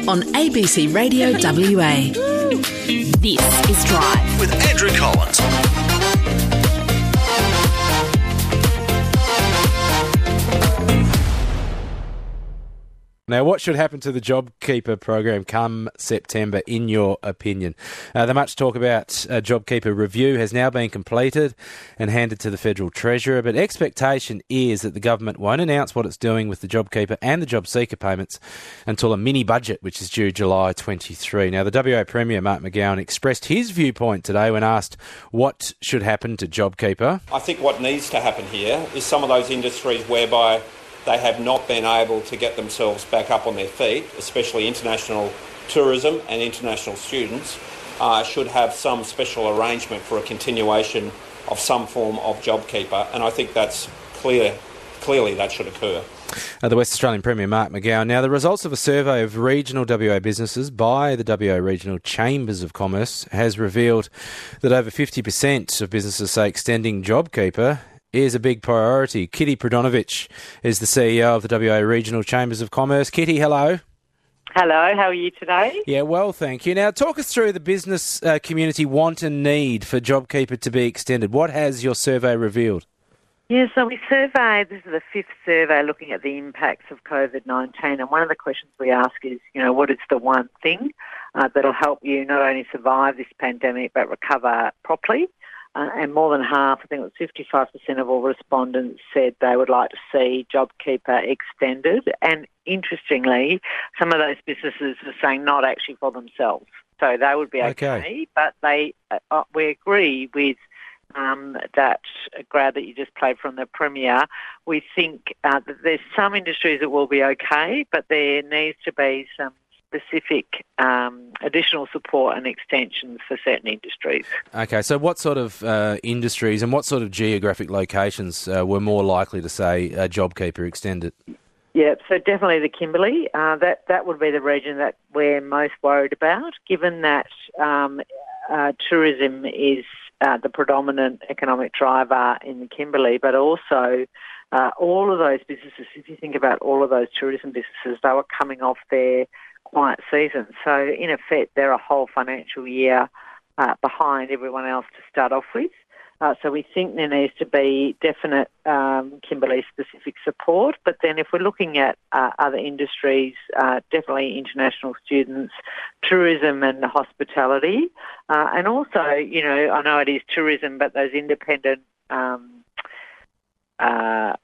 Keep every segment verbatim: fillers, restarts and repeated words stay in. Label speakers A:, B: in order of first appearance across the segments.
A: on A B C Radio W A. This is Drive
B: with Andrew Collins.
C: Now, what should happen to the JobKeeper program come September, in your opinion? Uh, the much talk about uh, JobKeeper review has now been completed and handed to the Federal Treasurer, but expectation is that the government won't announce what it's doing with the JobKeeper and the JobSeeker payments until a mini-budget, which is due July twenty-three. Now, the W A Premier, Mark McGowan, expressed his viewpoint today when asked what should happen to JobKeeper.
D: I think what needs to happen here is some of those industries whereby they have not been able to get themselves back up on their feet, especially international tourism and international students, uh, should have some special arrangement for a continuation of some form of JobKeeper. And I think that's clear. Clearly that should occur.
C: Uh, the West Australian Premier, Mark McGowan. Now, the results of a survey of regional W A businesses by the W A Regional Chambers of Commerce has revealed that over fifty percent of businesses say extending JobKeeper is a big priority. Kitty Prodonovich is the C E O of the W A Regional Chambers of Commerce. Kitty, hello.
E: Hello, how are you today?
C: Yeah, well, thank you. Now, talk us through the business uh, community want and need for JobKeeper to be extended. What has your survey revealed?
E: Yeah, so we surveyed, this is the fifth survey looking at the impacts of COVID nineteen, and one of the questions we ask is, you know, what is the one thing uh, that'll help you not only survive this pandemic but recover properly? Uh, and more than half, I think it was fifty-five percent of all respondents said they would like to see JobKeeper extended. And interestingly, some of those businesses were saying not actually for themselves. So they would be okay, okay. but they uh, we agree with um, that grad that you just played from the Premier. We think uh, that there's some industries that will be okay, but there needs to be some specific um, additional support and extensions for certain industries.
C: Okay, so what sort of uh, industries and what sort of geographic locations uh, were more likely to say uh, JobKeeper extended?
E: Yeah, so definitely the Kimberley. Uh, that that would be the region that we're most worried about, given that um, uh, tourism is uh, the predominant economic driver in the Kimberley, but also uh, all of those businesses, if you think about all of those tourism businesses, they were coming off their quiet season. So, in effect, they're a whole financial year uh, behind everyone else to start off with. Uh, so we think there needs to be definite um, Kimberley-specific support. But then if we're looking at uh, other industries, uh, definitely international students, tourism and hospitality. Uh, and also, you know, I know it is tourism, but those independent um, uh,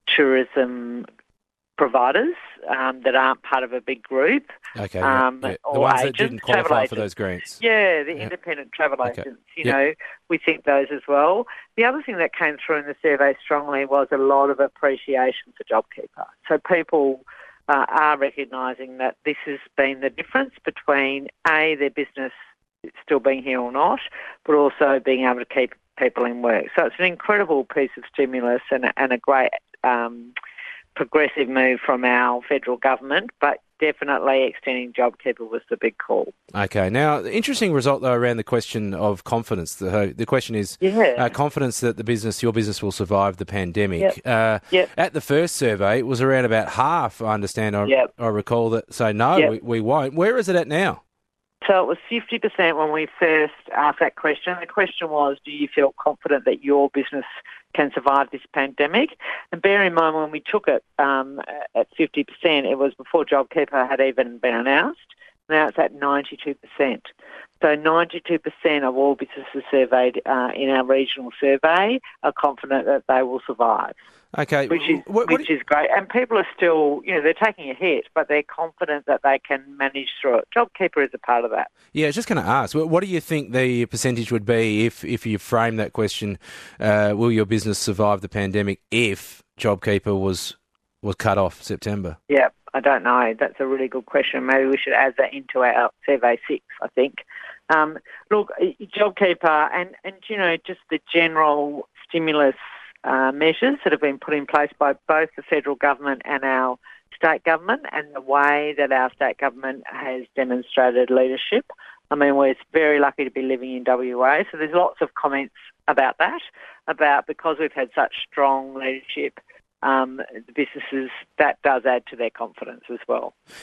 E: tourism providers um, that aren't part of a big group.
C: Okay,
E: um,
C: yeah, yeah. The
E: or
C: ones
E: agents,
C: that didn't qualify
E: travel
C: for those grants.
E: Yeah, the
C: yeah.
E: independent travel
C: okay.
E: agents, you
C: yep.
E: know, we think those as well. The other thing that came through in the survey strongly was a lot of appreciation for JobKeeper. So people uh, are recognising that this has been the difference between, A, their business still being here or not, but also being able to keep people in work. So it's an incredible piece of stimulus and, and a great um progressive move from our federal government, but definitely extending JobKeeper was the big call.
C: Okay. Now, the interesting result, though, around the question of confidence. The, the question is
E: yeah.
C: uh, confidence that the business, your business, will survive the pandemic.
E: Yep.
C: Uh,
E: yep.
C: At the first survey, it was around about half, I understand, I,
E: yep.
C: I recall, that say, no,
E: yep.
C: we, we won't. Where is it at now?
E: So it was fifty percent when we first asked that question. The question was, do you feel confident that your business can survive this pandemic? And bear in mind, when we took it um, at fifty percent, it was before JobKeeper had even been announced. Now it's at ninety-two percent. So ninety-two percent of all businesses surveyed uh, in our regional survey are confident that they will survive.
C: Okay,
E: which is
C: what, what
E: which is great, and people are still, you know, they're taking a hit, but they're confident that they can manage through it. JobKeeper is a part of that.
C: Yeah, I was just going to ask, what do you think the percentage would be if if you frame that question? Uh, will your business survive the pandemic if JobKeeper was was cut off September?
E: Yeah, I don't know. That's a really good question. Maybe we should add that into our survey six. I think. Um, look, JobKeeper and and you know just the general stimulus Uh, measures that have been put in place by both the federal government and our state government, and the way that our state government has demonstrated leadership. I mean, we're very lucky to be living in W A, so there's lots of comments about that, about because we've had such strong leadership, um, the businesses, that does add to their confidence as well.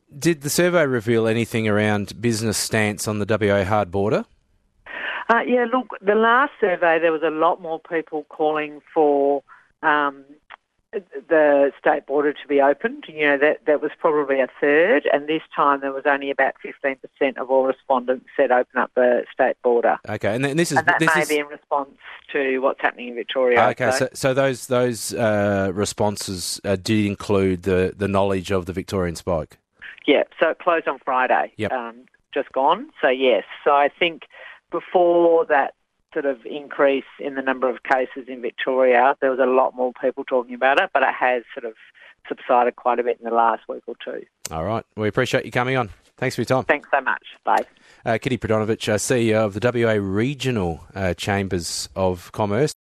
C: Did the survey reveal anything around business stance on the W A hard border?
E: Uh, yeah, look, the last survey, there was a lot more people calling for um, the state border to be opened. You know, that, that was probably a third, and this time there was only about fifteen percent of all respondents said open up the state border.
C: Okay, and, this is...
E: And that
C: this
E: may
C: is...
E: be in response to what's happening in Victoria.
C: Okay, so, so those those uh, responses uh, did include the, the knowledge of the Victorian spike?
E: Yeah, so it closed on Friday,
C: yep.
E: um, just gone. So, yes, so I think before that sort of increase in the number of cases in Victoria, there was a lot more people talking about it, but it has sort of subsided quite a bit in the last week or two.
C: All right. We appreciate you coming on. Thanks for your time.
E: Thanks so much. Bye.
C: Uh, Kitty Predonovich, uh, C E O of the W A Regional uh, Chambers of Commerce.